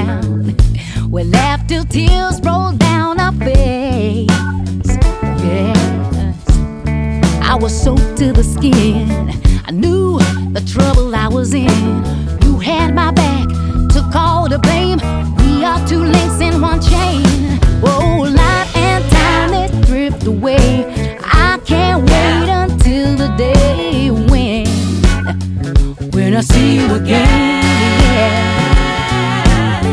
around. We laughed till tears rolled down our face. Yes, I was soaked to the skin. I knew the trouble I was in. You had my back, took all the blame. We are two links in one chain. Oh, life and time, they drift away. I can't wait until the day when I see you again.